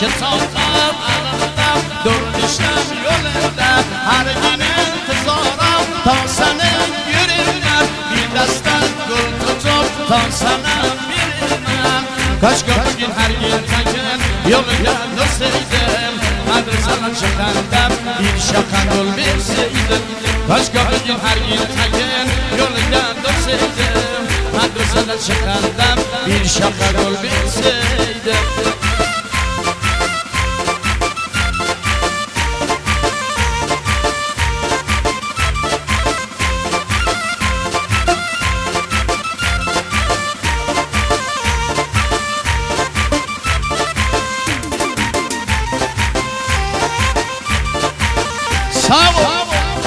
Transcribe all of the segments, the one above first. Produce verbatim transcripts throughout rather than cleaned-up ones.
کتابم علمدم دور نشتم یولندم هرگین انتظارم تا سنه یریمم بی دستت گل tutup تا سنه بیریمم کاشگاه بگین هرگین تکن یولندم نسیدم مدرسه‌dan çıkandım bir şakadol bilseydim Kاشگاه bugün her gün tekin yolundan dönseydim Medreseden çıkandım bir şakadol bilseydim Sağ ol.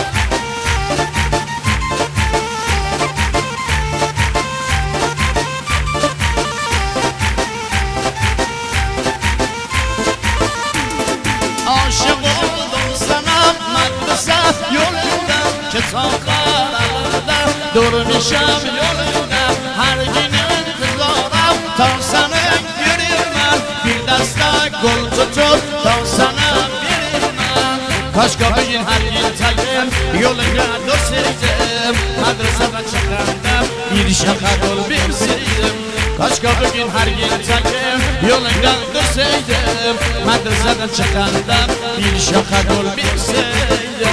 Aşık oldum sana medrese yolunda kitaplar alında durmuşam yolunda her gün intizarım ta sana yürürüm bir dasta gol tutup ta sana Kاشگاه bugün her gün tekim yoluna dönseydim Medreseden çıkandım bir şakadol bilseydim Kاشگاه bugün her gün tekim yoluna dönseydim Medreseden çıkandım bir şakadol bilseydim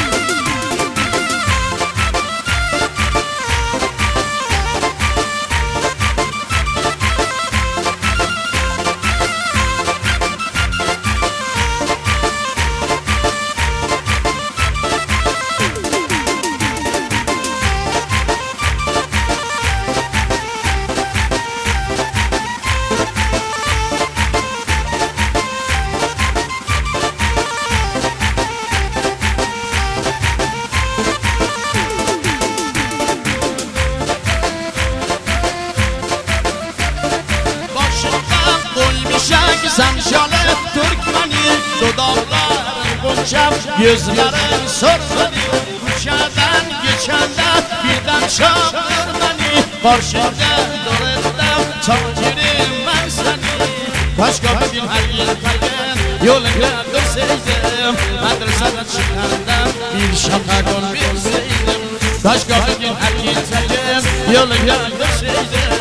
Zemşalı Türkmeni dudakların bunçam yüzlerin sırrını Kuşadan geçende birden çağır beni Karşımda dururdum çakirim ben seni Kاشگاه bugün her gün tekin yoluna dönseydim Medreseden çıkandım bir şakadol bilseydim Kاشگاه bugün her gün tekin yoluna dönseydim